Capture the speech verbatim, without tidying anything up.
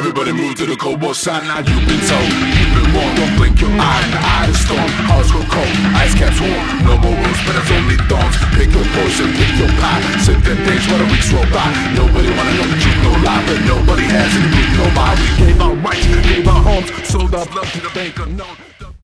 Everybody move to the cold war side, now you've been told. Keep it warm, don't blink your eye in the eye of the storm. Hearts go cold, ice caps warm. No more rules, but it's only thorns. Pick your poison, pick your pie. Sip them things while the weeks roll by. Nobody wanna know the truth, no lie, but nobody has any root, no lie. We gave our rights, gave our homes, sold our blood to the bank unknown.